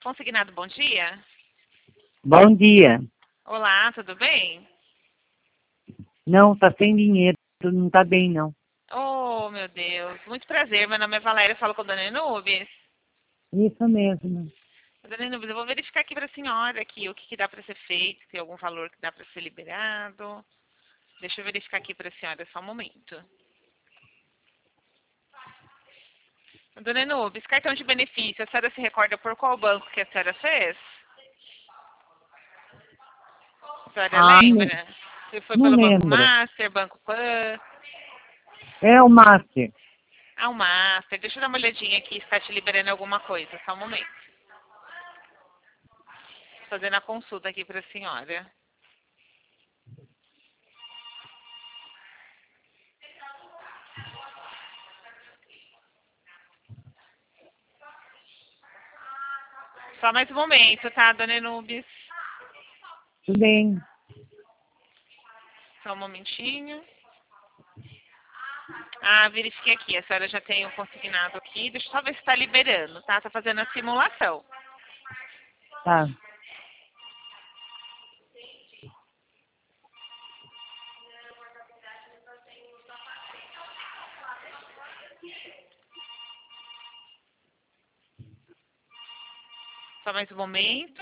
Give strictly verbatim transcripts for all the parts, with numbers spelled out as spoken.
Consignado, bom dia. Bom dia. Olá, tudo bem? Não, tá sem dinheiro, não tá bem, não. Oh, meu Deus. Muito prazer. Meu nome é Valéria, eu falo com a dona Enubis. Isso mesmo. Dona Enubis, eu vou verificar aqui para a senhora aqui o que, que dá para ser feito, se tem algum valor que dá para ser liberado. Deixa eu verificar aqui para a senhora, só um momento. Dona Enubis, cartão de benefício, a senhora se recorda por qual banco que a senhora fez? A senhora Ah, não, lembra? Se foi não pelo Banco lembro. Master, Banco Pan? É o Master. Ah, o Master. Deixa eu dar uma olhadinha aqui se está te liberando alguma coisa, só um momento. Fazendo a consulta aqui para a senhora. Só mais um momento, tá, dona Enubis? Tudo bem. Só um momentinho. Ah, verifiquei aqui. A senhora já tem o consignado aqui. Deixa eu só ver se está liberando, tá? Tá fazendo a simulação. Tá. Só mais um momento.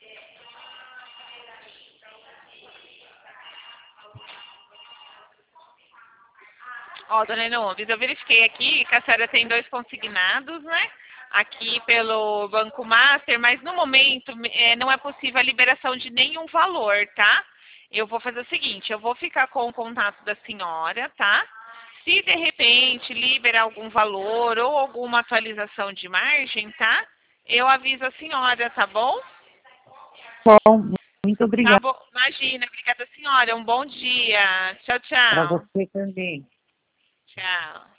Ó, dona Enubis, eu verifiquei aqui que a senhora tem dois consignados, né? Aqui pelo Banco Master, mas no momento é, não é possível a liberação de nenhum valor, tá? Eu vou fazer o seguinte, eu vou ficar com o contato da senhora, tá? Se de repente liberar algum valor ou alguma atualização de margem, tá? Eu aviso a senhora, tá bom? Bom, muito Tá obrigada bom. Imagina, obrigada senhora. Um bom dia. Tchau, para tchau. você também. Tchau.